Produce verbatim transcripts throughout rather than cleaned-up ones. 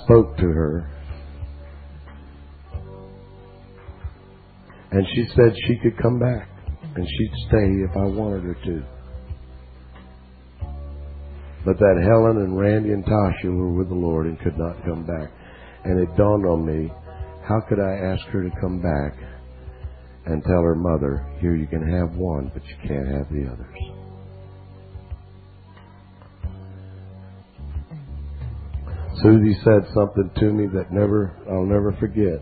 spoke to her. And she said she could come back and she'd stay if I wanted her to. But that Helen and Randy and Tasha were with the Lord and could not come back. And it dawned on me, how could I ask her to come back and tell her mother, here you can have one, but you can't have the others. Susie said something to me that never I'll never forget.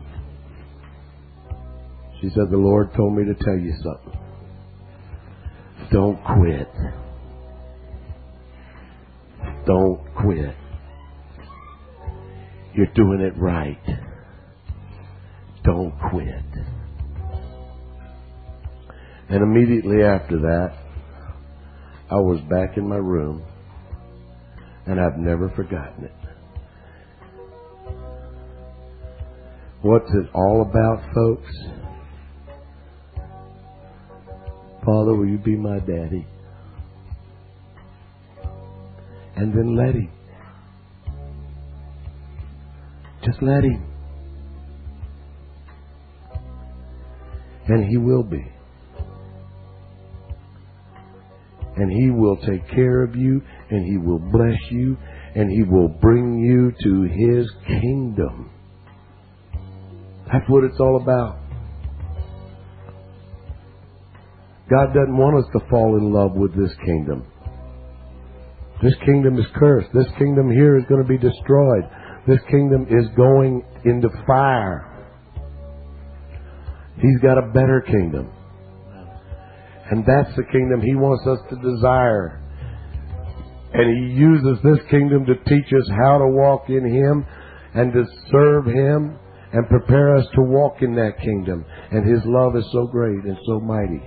She said, the Lord told me to tell you something. Don't quit. Don't quit. You're doing it right. Don't quit. And immediately after that, I was back in my room, and I've never forgotten it. What's it all about, folks? Father, will you be my daddy? And then let him. Just let him. And he will be. And he will take care of you, and he will bless you, and he will bring you to his kingdom. That's what it's all about. God doesn't want us to fall in love with this kingdom. This kingdom is cursed. This kingdom here is going to be destroyed. This kingdom is going into fire. He's got a better kingdom. And that's the kingdom he wants us to desire. And he uses this kingdom to teach us how to walk in him and to serve him and prepare us to walk in that kingdom. And his love is so great and so mighty.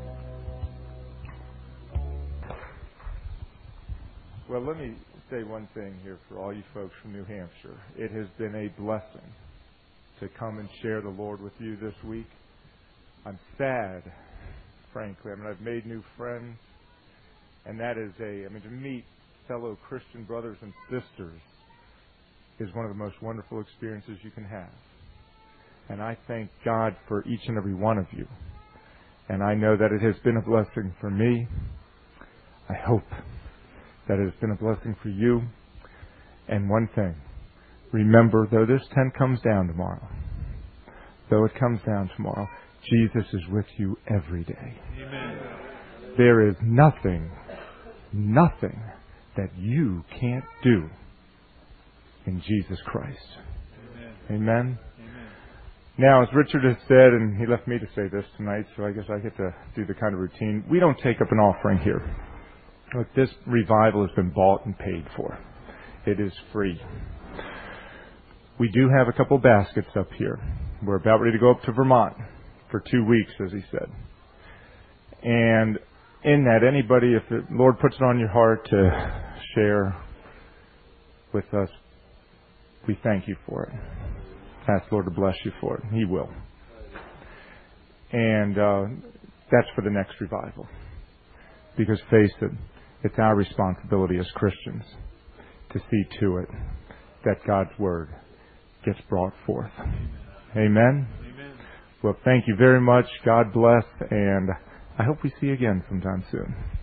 Well, let me say one thing here for all you folks from New Hampshire. It has been a blessing to come and share the Lord with you this week. I'm sad, frankly. I mean, I've made new friends, and that is a, I mean, to meet fellow Christian brothers and sisters is one of the most wonderful experiences you can have. And I thank God for each and every one of you. And I know that it has been a blessing for me. I hope that it has been a blessing for you. And one thing, remember, though this tent comes down tomorrow, though it comes down tomorrow, Jesus is with you every day. Amen. There is nothing, nothing that you can't do in Jesus Christ. Amen. Amen? Amen. Now, as Richard has said, and he left me to say this tonight, so I guess I get to do the kind of routine. We don't take up an offering here. Look, this revival has been bought and paid for. It is free. We do have a couple baskets up here. We're about ready to go up to Vermont for two weeks, as he said. And in that, anybody, if the Lord puts it on your heart to share with us, we thank you for it. Ask the Lord to bless you for it. He will. And uh, that's for the next revival. Because face it, it's our responsibility as Christians to see to it that God's Word gets brought forth. Amen? Amen. Well, thank you very much. God bless. And I hope we see you again sometime soon.